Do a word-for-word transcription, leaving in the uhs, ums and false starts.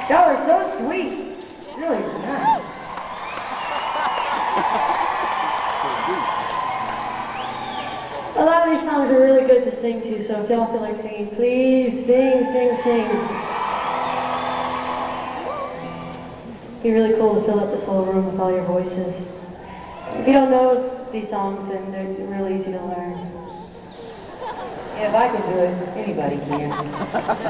Y'all are so sweet. It's really nice. A lot of these songs are really good to sing to, so if y'all feel like singing, please sing, sing, sing. It'd be really cool to fill up this whole room with all your voices. If you don't know these songs, then they're really easy to learn. Yeah, if I can do it, anybody can.